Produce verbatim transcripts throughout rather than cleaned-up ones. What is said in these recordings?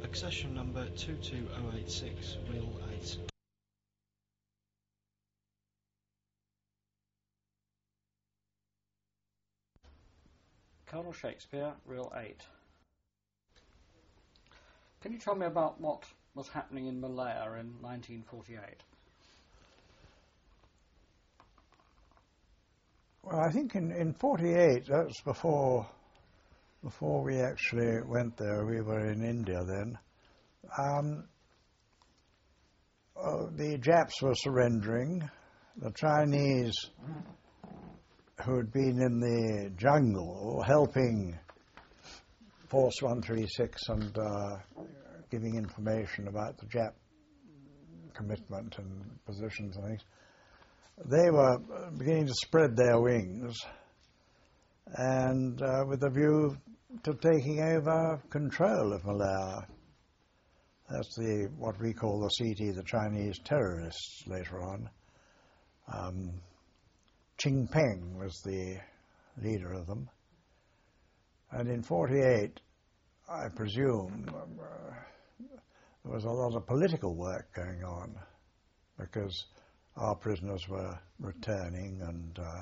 Accession number two two zero eight six, Real eight. Colonel Shakespeare, Real eight. Can you tell me about what was happening in Malaya in nineteen forty-eight? Well, I think in, in forty-eight, that's before, before we actually went there. We were in India then. Um, uh, the Japs were surrendering. The Chinese, who had been in the jungle helping Force one three six and uh, giving information about the Jap commitment and positions and things, they were beginning to spread their wings, and uh, with a view to taking over control of Malaya. That's the what we call the C T, the Chinese terrorists later on. Um, Ching Peng was the leader of them. And in forty-eight, I presume, uh, there was a lot of political work going on because our prisoners were returning, and uh,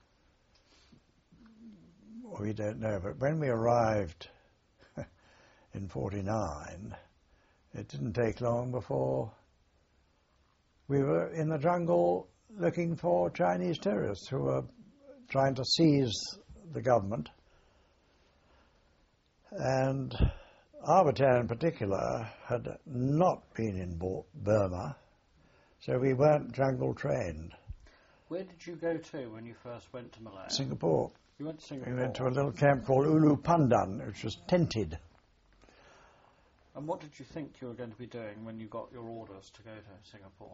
we don't know. But when we arrived in forty-nine, it didn't take long before we were in the jungle looking for Chinese terrorists who were trying to seize the government. And our battalion in particular had not been in Burma, so we weren't jungle trained. Where did you go to when you first went to Malaya? Singapore. You went to Singapore? We went to a little camp called Ulu Pandan, which was tented. And what did you think you were going to be doing when you got your orders to go to Singapore?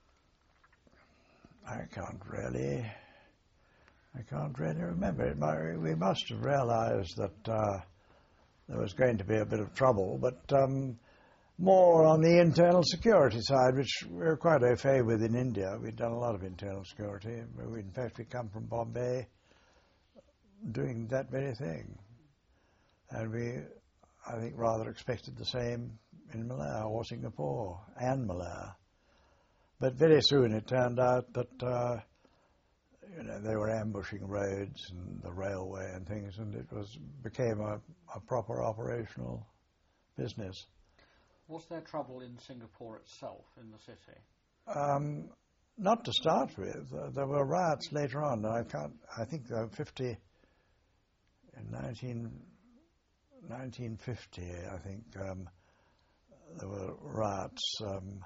I can't really, I can't really remember. It might, we must have realized that uh, there was going to be a bit of trouble, but um, more on the internal security side, which we were quite au fait with in India. We'd done a lot of internal security. We, in fact, we come from Bombay doing that very thing. And we, I think, rather expected the same in Malaya or Singapore and Malaya. But very soon it turned out that uh, you know, they were ambushing roads and the railway and things, and it was became a, a proper operational business. Was there trouble in Singapore itself, in the city? Um, not to start with. Uh, there were riots later on. I can't. I think there were fifty in nineteen, nineteen fifty. I think um, there were riots. Um,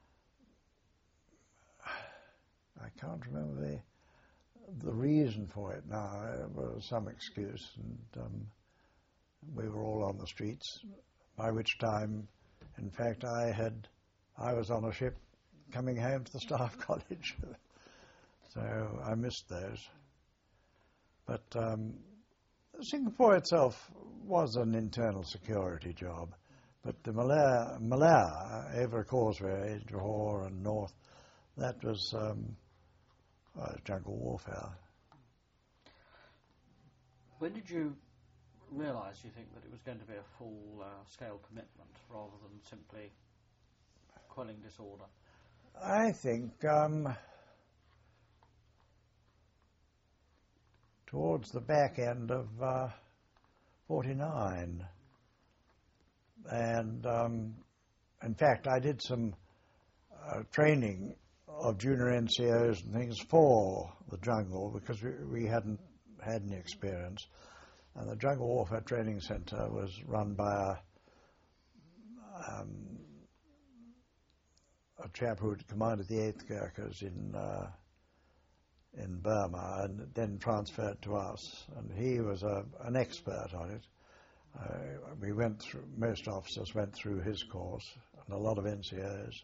I can't remember the the reason for it now. It was some excuse, and um, we were all on the streets. By which time, in fact, I had I was on a ship coming home to the Staff College, so I missed those. But um, Singapore itself was an internal security job, but the Malaya, Malaya over a causeway, Johor and north, that was um, uh, jungle warfare. When did you realise, you think, that it was going to be a full-scale uh, commitment rather than simply quelling disorder? I think um, towards the back end of uh, forty-nine. And um, in fact, I did some uh, training of junior N C Os and things for the jungle because we, we hadn't had any experience. And the Jungle Warfare Training Centre was run by a, um, a chap who had commanded the eighth Gurkhas in uh, in Burma and then transferred to us. And he was a, an expert on it. Uh, we went through, most officers went through his course, and a lot of N C Os.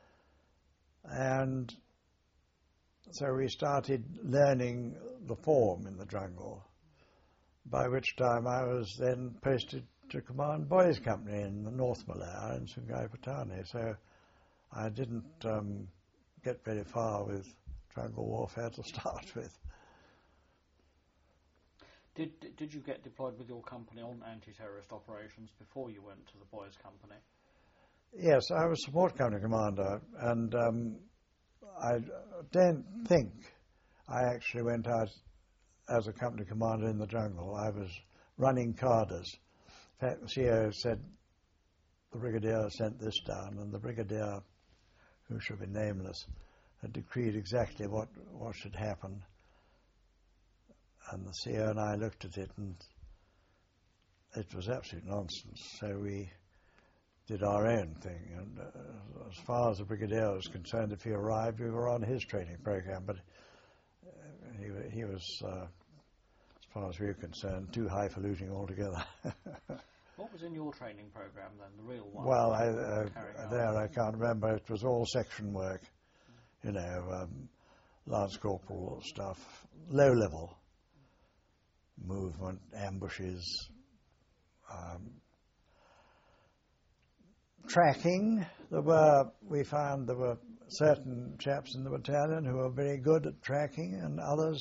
And so we started learning the form in the jungle, by which time I was then posted to command Boys Company in the North Malaya in Sungai Petani. So I didn't um, get very far with jungle warfare to start with. Did did you get deployed with your company on anti-terrorist operations before you went to the Boys Company? Yes, I was support company commander, and um, I don't think I actually went out as a company commander in the jungle. I was running cadres. In fact, the C O said the brigadier sent this down, and the brigadier, who should be nameless, had decreed exactly what, what should happen. And the C O and I looked at it, and it was absolute nonsense. So we did our own thing. And uh, as far as the brigadier was concerned, if he arrived, we were on his training program. But uh, he, he was, uh, as far as we were concerned, too highfalutin altogether. What was in your training program then, the real one? Well, I, uh, there I can't remember. It was all section work, you know, um, Lance Corporal stuff, low level. Movement, ambushes, um, tracking. There were, we found there were certain chaps in the battalion who were very good at tracking, and others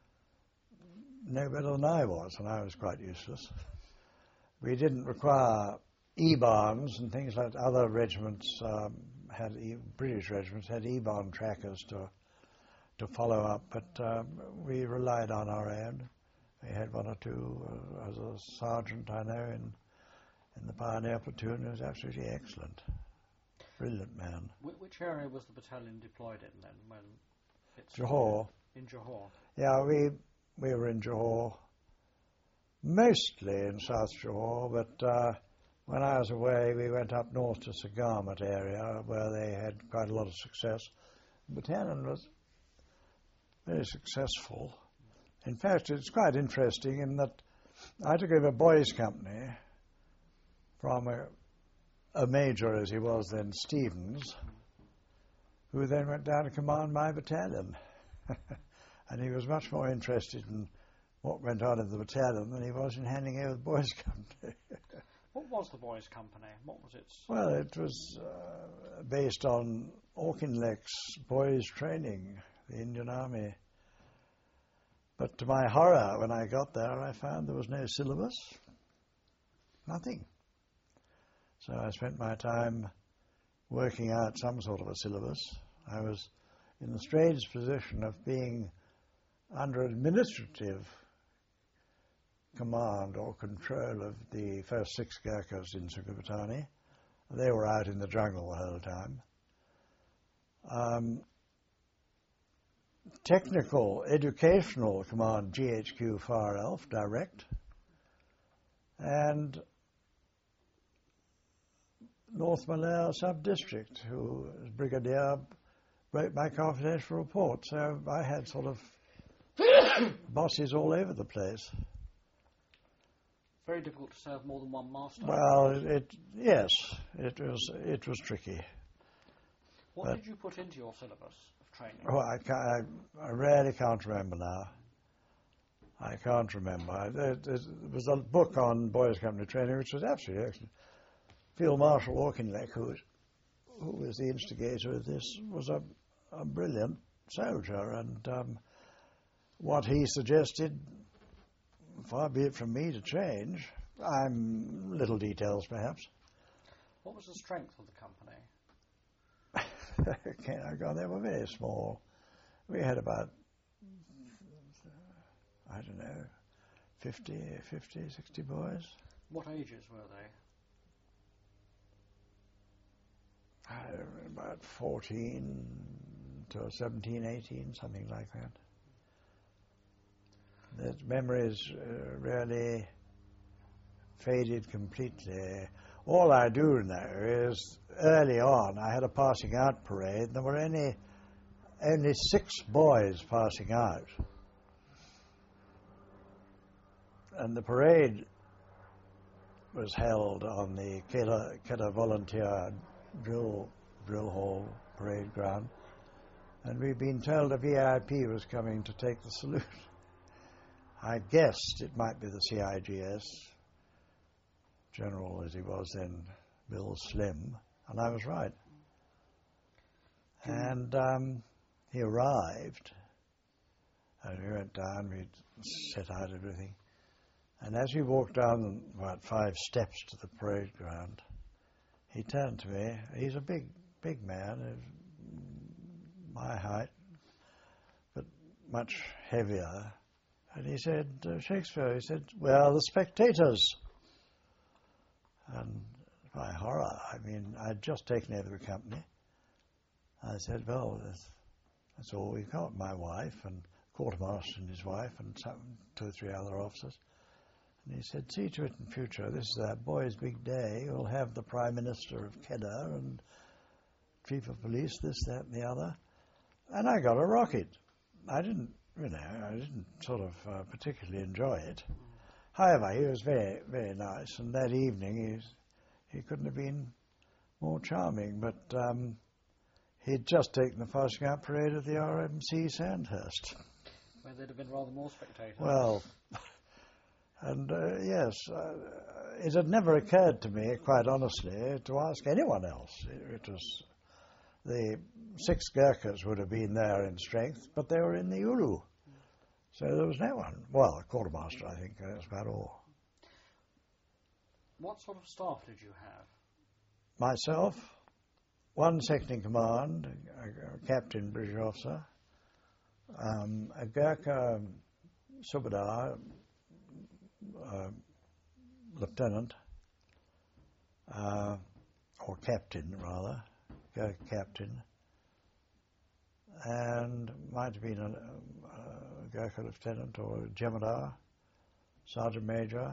no better than I was, and I was quite useless. We didn't require E-barns and things like other regiments um, had, e British regiments had E-barn trackers to to follow up, but um, we relied on our own. We had one or two uh, as a sergeant, I know, in in the Pioneer Platoon, who was absolutely excellent. Brilliant man. Wh which area was the battalion deployed in then? When it's Johor. In Johor. Yeah, we we were in Johor, mostly in South Johor, but uh, when I was away, we went up north to Sagarmat area, where they had quite a lot of success. The battalion was very successful. In fact, it's quite interesting in that I took over Boys Company from a, a major, as he was then, Stevens, who then went down to command my battalion. And he was much more interested in what went on in the battalion than he was in handing over the Boys Company. What was the Boys Company? What was its... Well, it was uh, based on Auchinleck's boys' training, the Indian Army. But to my horror, when I got there, I found there was no syllabus, nothing. So I spent my time working out some sort of a syllabus. I was in the strange position of being under administrative command or control of the first six Gurkhas in Sukhothai. They were out in the jungle the whole time. Um, Technical Educational Command, G H Q Far Elf, direct, and North Malaya Sub-District, who was Brigadier, wrote my confidential report. So I had sort of bosses all over the place. Very difficult to serve more than one master. Well, it, it yes, it was it was tricky. What but, did you put into your syllabus of training? Oh, I, can't, I, I really can't remember now. I can't remember. There, there was a book on Boys Company training which was absolutely excellent. Field Marshal Auchinleck, who was, who was the instigator of this, was a, a brilliant soldier, and um, what he suggested, far be it from me to change. I'm little details, perhaps. What was the strength of the company? Okay, I got, they were very small. We had about, I don't know, fifty, fifty, sixty boys. What ages were they? I don't know, about fourteen to seventeen, eighteen, something like that. The memories uh, really faded completely. All I do know is early on I had a passing out parade. There were only, only six boys passing out. And the parade was held on the Kedah, Kedah Volunteer Drill, drill Hall parade ground. And we'd been told a V I P was coming to take the salute. I guessed it might be the C I G S, General as he was then, Bill Slim, and I was right. And um, he arrived, and we went down, we'd set out everything. And as we walked down about five steps to the parade ground, he turned to me. He's a big, big man, my height, but much heavier. And he said, uh, Shakespeare, he said, "Where are the spectators?" And by horror, I mean, I'd just taken over the company. I said, "Well, that's, that's all we've got, my wife and quartermaster and his wife and some, two or three other officers." And he said, "See to it in future. This is our boy's big day. We'll have the Prime Minister of Kedah and Chief of Police, this, that, and the other." And I got a rocket. I didn't, you know, I didn't sort of uh, particularly enjoy it. However, he was very, very nice, and that evening he's, he couldn't have been more charming. But um, he'd just taken the passing out parade at the R M C Sandhurst. Where there'd have been rather more spectators. Well, and uh, yes, uh, it had never occurred to me, quite honestly, to ask anyone else. It, it was the six Gurkhas would have been there in strength, but they were in the Ulu. So there was no one. Well, a quartermaster, I think, that's about all. What sort of staff did you have? Myself, one second in command, a, a captain, British officer, um, a Gurkha subadar, uh, lieutenant, uh, or captain, rather, Gurkha captain, and might have been a, a Gurkha lieutenant or a Jemadar, sergeant major.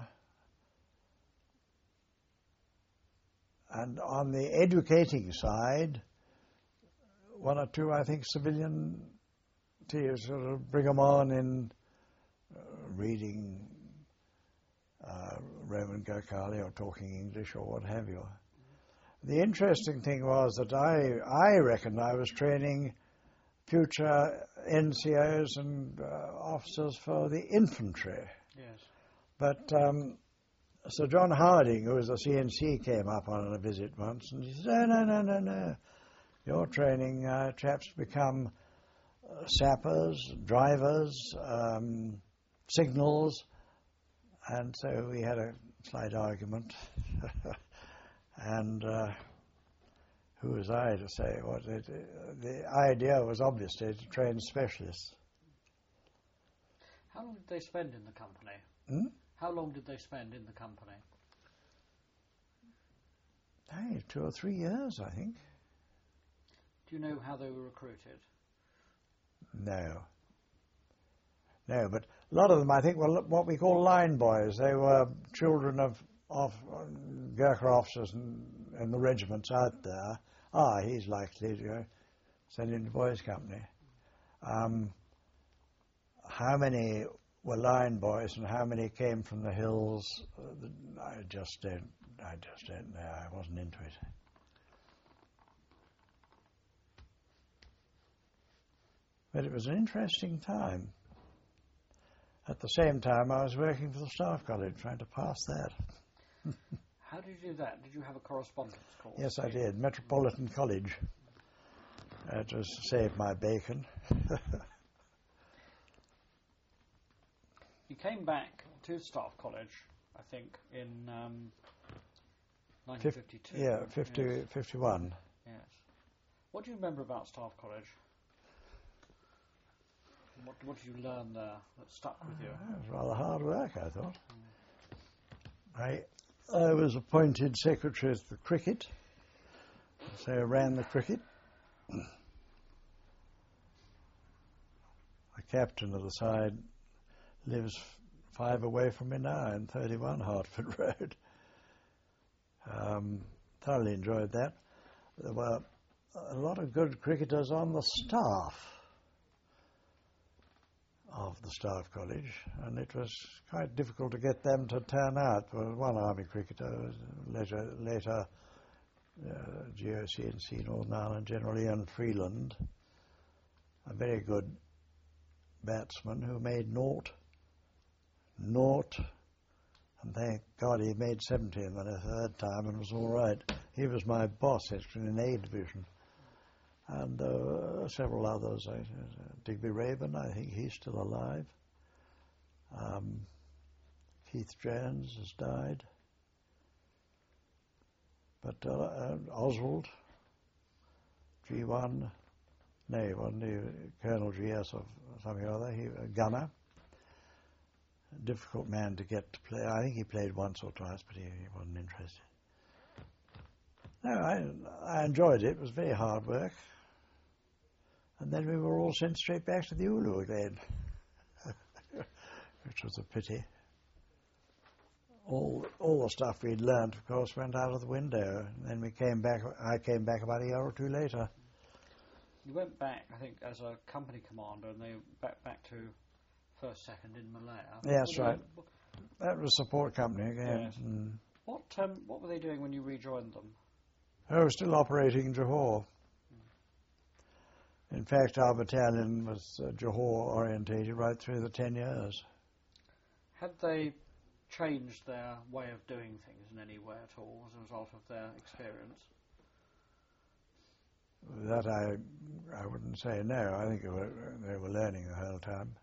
And on the educating side, one or two, I think, civilian to sort of bring them on in uh, reading uh, Roman Gurkhali or talking English or what have you. The interesting thing was that I, I reckon I was training future N C Os and uh, officers for the infantry. Yes. But um, Sir John Harding, who was a C N C, came up on a visit once and he said, "Oh, no, no, no, no. You're training uh, chaps to become uh, sappers, drivers, um, signals." And so we had a slight argument. And uh, who was I to say what it, uh, the idea was obviously to train specialists. How long did they spend in the company? Hmm? How long did they spend in the company? Hey, two or three years, I think. Do you know how they were recruited? No. No, but a lot of them, I think, were what we call line boys. They were children of, of Gurkha officers in, in the regiments out there. Ah, he's likely to go send him to boys' company. Um, how many were line boys and how many came from the hills? Uh, I just don't. I just don't know. I wasn't into it. But it was an interesting time. At the same time, I was working for the Staff College, trying to pass that. How did you do that? Did you have a correspondence course? Yes, I did. Metropolitan College. That was to save my bacon. You came back to Staff College, I think, in um, nineteen fifty-two. Yeah, fifty, yes. fifty-one. Yes. What do you remember about Staff College? What, what did you learn there that stuck with you? Uh, it was rather hard work, I thought. Mm. I, I was appointed secretary of the cricket, so I ran the cricket. The captain of the side lives five away from me now in thirty-one Hertford Road. Um, thoroughly enjoyed that. There were a lot of good cricketers on the staff of the Staff College, and it was quite difficult to get them to turn out. There was one army cricketer, later, later uh, G O C N C Northern Ireland General Ian Freeland, a very good batsman who made naught, naught, and thank God he made seventy in the third time and was all right. He was my boss actually in A division. And uh, several others. I, uh, Digby Raeburn, I think he's still alive. Um, Heath Jones has died. But uh, uh, Oswald, G one, no, he wasn't, he, Colonel G S or something or other, he, a gunner. A difficult man to get to play. I think he played once or twice, but he, he wasn't interested. No, I, I enjoyed it. It was very hard work. And then we were all sent straight back to the Ulu again, which was a pity. All all the stuff we'd learnt, of course, went out of the window. And then we came back. I came back about a year or two later. You went back, I think, as a company commander, and they back back to first, second in Malaya. Yes, What right. they- That was support company again. Yes. Mm. What um, what were they doing when you rejoined them? Oh, still operating Johor. In fact, our battalion was uh, Johor orientated right through the ten years. Had they changed their way of doing things in any way at all as a result of their experience? That I I wouldn't say no. I think they were, they were learning the whole time.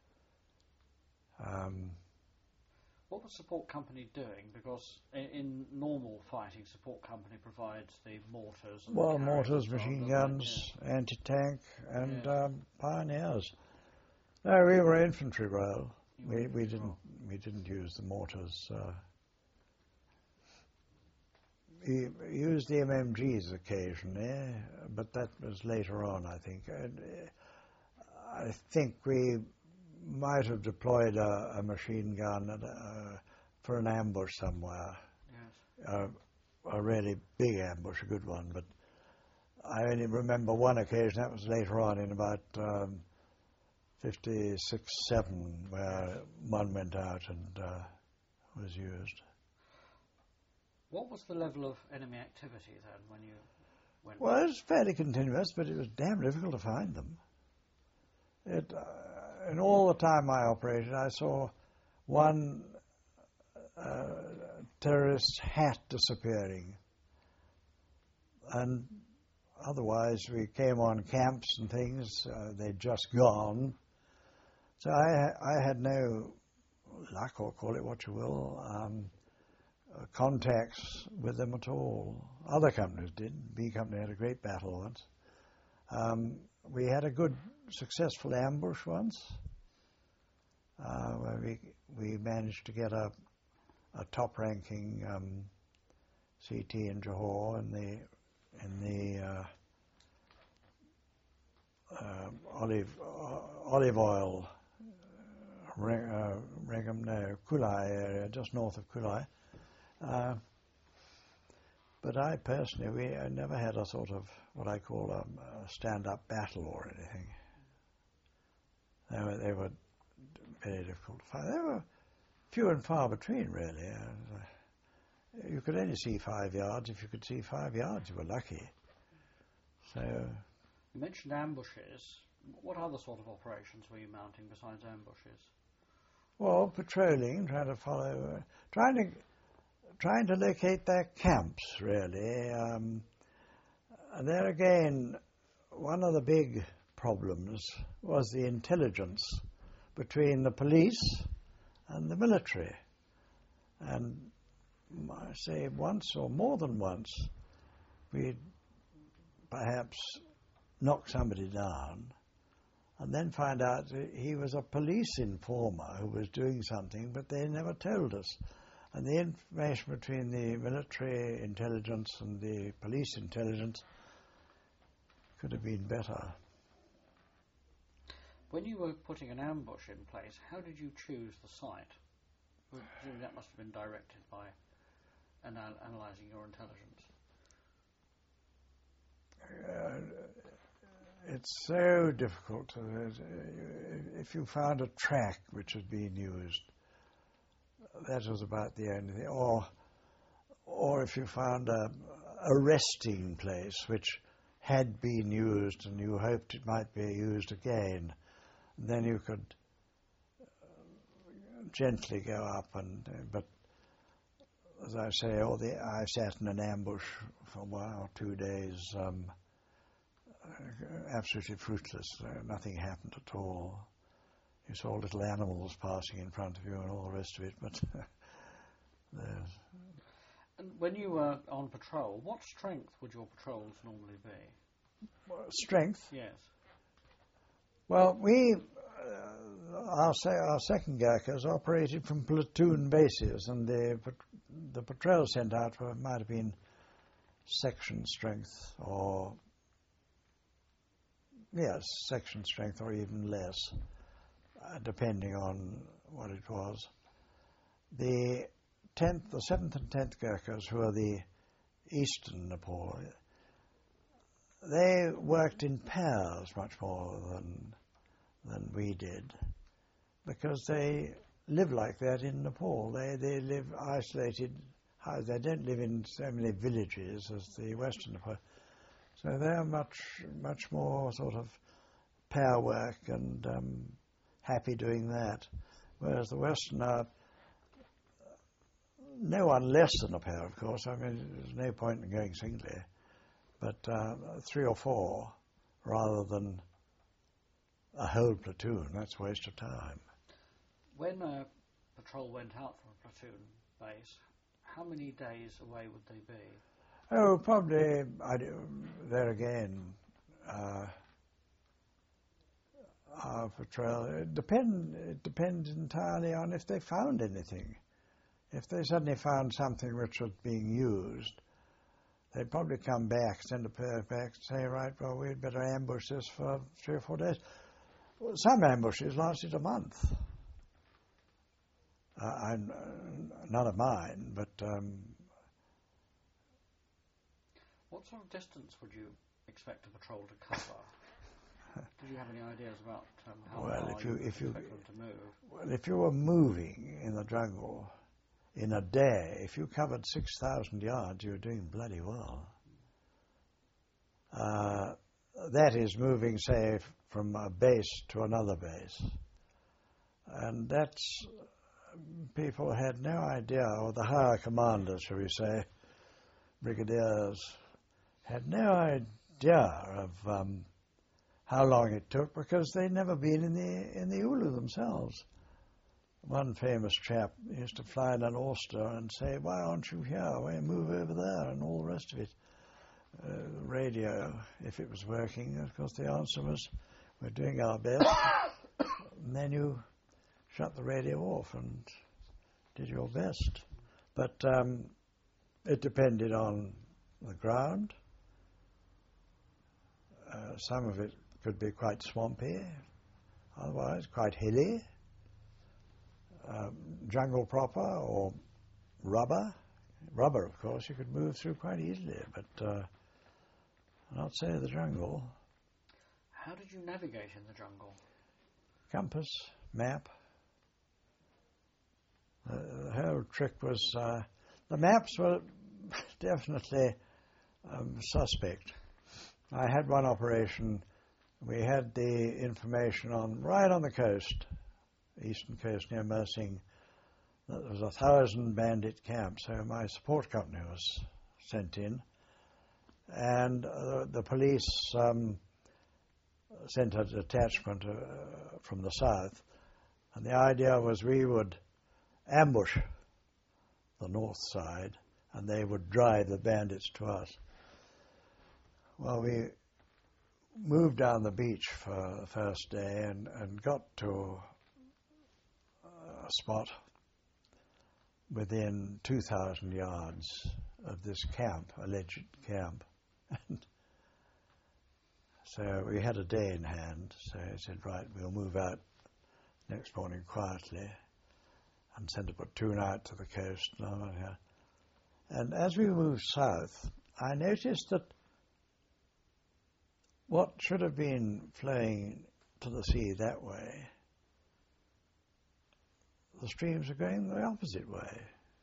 Um, What was support company doing? Because in, in normal fighting, support company provides the mortars. And well, the carriers mortars, and so on, machine doesn't it? guns, anti-tank, and Yes. um, pioneers. No, we were infantry role. You were We we infantry didn't role. we didn't use the mortars. Uh, we used the M M Gs occasionally, but that was later on, I think. And, uh, I think we might have deployed a, a machine gun at a, for an ambush somewhere, Yes. uh, a really big ambush, a good one. But I only remember one occasion, that was later on in about um, fifty-six, seven, where one went out and uh, was used. What was the level of enemy activity then when you went? Well, it was fairly continuous, but it was damn difficult to find them. It, uh, in all the time I operated, I saw one uh, terrorist's hat disappearing, and otherwise we came on camps and things, uh, they'd just gone. So I, I had no luck, or call it what you will, um, uh, contacts with them at all. Other companies did. B Company had a great battle once. Um, we had a good, successful ambush once, uh, where we we managed to get a a top-ranking um, C T in Johor in the in the uh, uh, olive uh, olive oil uh, Regum, no, Kulai area, just north of Kulai. Uh, but I personally, we I never had a sort of what I call a, a stand-up battle or anything. They were, they were very difficult to find. They were few and far between, really. Uh, you could only see five yards. If you could see five yards, you were lucky. So, You mentioned ambushes. What other sort of operations were you mounting besides ambushes? well, patrolling, trying to follow, uh, trying to trying to locate their camps, really. Um, and there again, one of the big problems was the intelligence between the police and the military. And I say once or more than once, we'd perhaps knock somebody down and then find out that he was a police informer who was doing something, but they never told us. And the information between the military intelligence and the police intelligence could have been better. When you were putting an ambush in place, how did you choose the site? Well, presumably that must have been directed by anal- analysing your intelligence. Uh, it's so difficult. To, uh, if you found a track which had been used, that was about the only thing. Or, or if you found a, a resting place which had been used and you hoped it might be used again, then you could gently go up and, uh, but as I say, all the, I sat in an ambush for one or two days, um, absolutely fruitless. Uh, nothing happened at all. you saw little animals passing in front of you and all the rest of it, but there's... And when you were on patrol, what strength would your patrols normally be? Strength? Yes. Well, we, uh, our, se- our second Gurkhas operated from platoon bases, and the pat- the patrols sent out were, might have been section strength, or yes, section strength, or even less, uh, depending on what it was. The tenth, the seventh and tenth Gurkhas, who are the eastern Nepal, they worked in pairs much more than than we did, because they live like that in Nepal. They they live isolated. They don't live in so many villages as the Western Nepal. So they're much much more sort of pair work and um, happy doing that, whereas the Western are no one less than a pair, of course. I mean, there's no point in going singly, but uh, three or four rather than a whole platoon. That's a waste of time. When a patrol went out from a platoon base, how many days away would they be? Oh, probably, I do, there again, uh, our patrol, it, depend, it depends entirely on if they found anything. If they suddenly found something which was being used, they'd probably come back, send a pair back, say, right, well, we'd better ambush this for three or four days. Well, some ambushes lasted a month. Uh, I'm, uh, none of mine, but... Um, what sort of distance would you expect a patrol to cover? Did you have any ideas about um, how well, far if you, you if you, expect them to move? Well, if you were moving in the jungle in a day, if you covered six thousand yards, you were doing bloody well. Uh, that is moving, say, from a base to another base. And that's, people had no idea, or the higher commanders, shall we say, brigadiers, had no idea of um, how long it took, because they'd never been in the in the Ulu themselves. One famous chap used to fly in an Ulster and say, "Why aren't you here? Why move over there?" and all the rest of it. Uh, radio, if it was working, of course the answer was, "We're doing our best." And then you shut the radio off and did your best. But um, it depended on the ground. Uh, some of it could be quite swampy, otherwise quite hilly. Um, jungle proper or rubber. Rubber, of course, you could move through quite easily, but uh, not say the jungle. How did you navigate in the jungle? Compass, map. Uh, the whole trick was, uh, the maps were definitely um, suspect. I had one operation, we had the information on, right on the coast, eastern coast near Mersing, that there was a thousand bandit camps, so my support company was sent in, and uh, the police um, sent a detachment uh, from the south, and the idea was we would ambush the north side, and they would drive the bandits to us. Well, we moved down the beach for the first day and, and got to a spot within two thousand yards of this camp, alleged camp. And so we had a day in hand, so I said, right, we'll move out next morning quietly and send a platoon out to the coast. And as we moved south, I noticed that what should have been flowing to the sea that way, the streams are going the opposite way.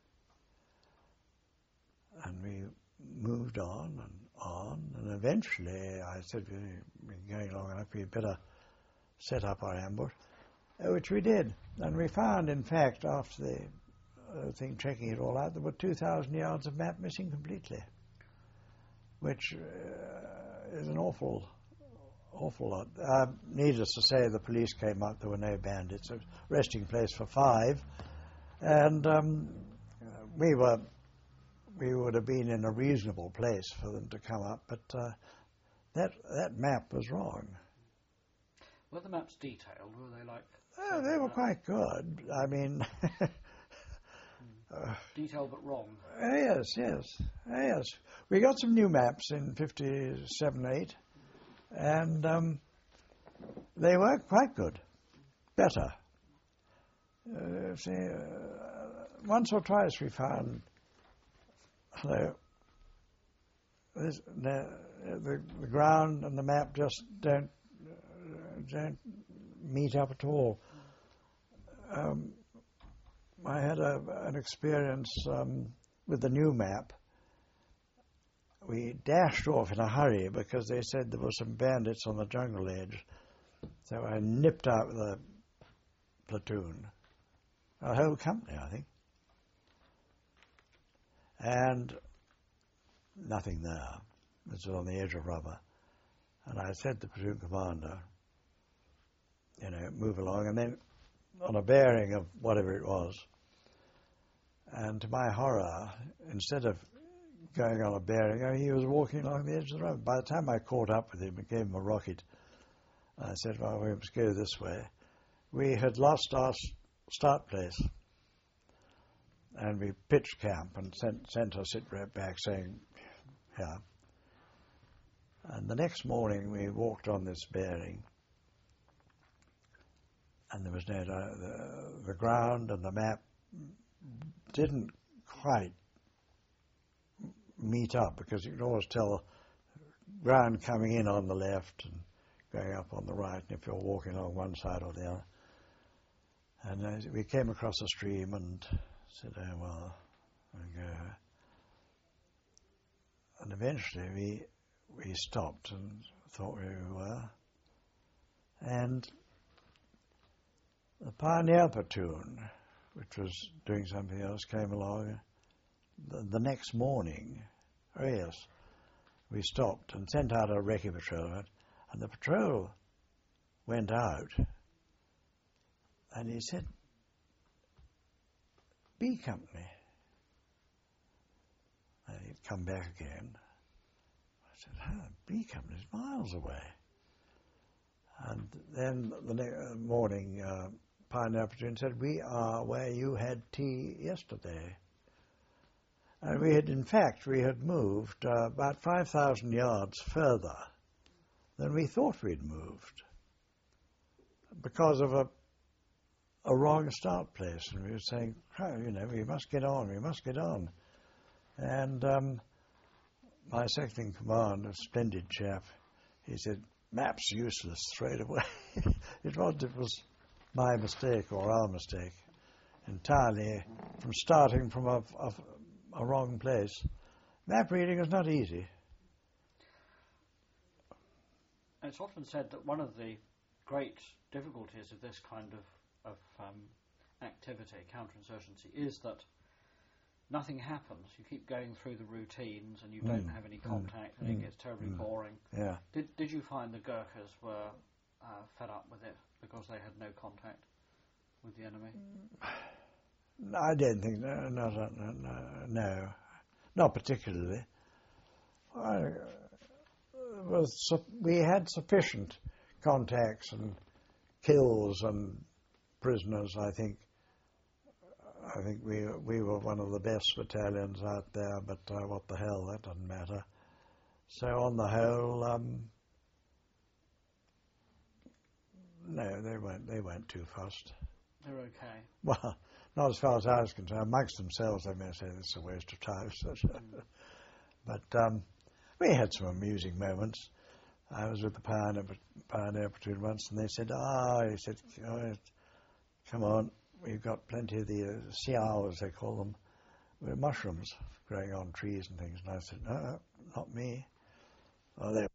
And we moved on and on, and eventually I said, we've been going long enough, we'd better set up our ambush, which we did. And we found, in fact, after the uh, thing, checking it all out, there were two thousand yards of map missing completely, which uh, is an awful awful lot. Uh, needless to say, the police came up. There were no bandits. A resting place for five, and um, we were we would have been in a reasonable place for them to come up. But uh, that that map was wrong. Were the maps detailed? Were they like? Oh, they were quite good. I mean. uh, detailed but wrong. Uh, yes, yes, uh, yes. We got some new maps in fifty-seven, eight, and um, they were quite good, better. Uh, see, uh, once or twice we found, hello, this, the, the the ground and the map just don't uh, don't meet up at all. Um, I had a, an experience um, with the new map. We dashed off in a hurry because they said there were some bandits on the jungle edge. So I nipped out with a platoon, a whole company, I think. And nothing there. It was on the edge of rubber. And I said to the platoon commander, you know, move along. And then on a bearing of whatever it was, and to my horror, instead of going on a bearing, he was walking along the edge of the road. By the time I caught up with him and gave him a rocket, I said, well, we must go this way. We had lost our start place, and we pitched camp and sent, sent our sit rep back saying, yeah. And the next morning we walked on this bearing, and there was no, the, the ground and the map didn't quite meet up, because you could always tell ground coming in on the left and going up on the right, and if you're walking along one side or the other. And uh, we came across a stream and said, oh, well, we'll go. And eventually we we stopped and thought where we were. And the pioneer platoon, which was doing something else, came along. The, the next morning, oh yes, we stopped and sent out a recce patrol, and the patrol went out, and he said, B Company. And he'd come back again. I said, oh, B Company's miles away. And then the next morning, uh, Pioneer Platoon said, we are where you had tea yesterday. And we had, in fact, we had moved uh, about five thousand yards further than we thought we'd moved because of a, a wrong start place. And we were saying, oh, you know, we must get on, we must get on. And um, my second in command, a splendid chap, he said, map's useless, throw it away. it was, it was my mistake, or our mistake, entirely, from starting from a, a, a wrong place. Map reading is not easy. It's often said that one of the great difficulties of this kind of, of um, activity, counterinsurgency, is that nothing happens. You keep going through the routines and you mm. don't have any contact, mm. and mm. it gets terribly mm. boring. Yeah. Did Did you find the Gurkhas were uh, fed up with it because they had no contact with the enemy? No, I don't think no, no, no, no, no, not particularly. I, was su- we had sufficient contacts and kills and prisoners. I think. I think we we were one of the best battalions out there, but uh, what the hell, that doesn't matter. So on the whole, um, no, they weren't they weren't too fussed. They're okay. Well, not as far as I was concerned. Amongst themselves, they may say this is a waste of time. mm. But um, we had some amusing moments. I was with the Pioneer, Pioneer Platoon once, and they said, ah, he said, oh, come on. We've got plenty of the uh, siao, as they call them, with mushrooms growing on trees and things. And I said, no, no not me. Oh, they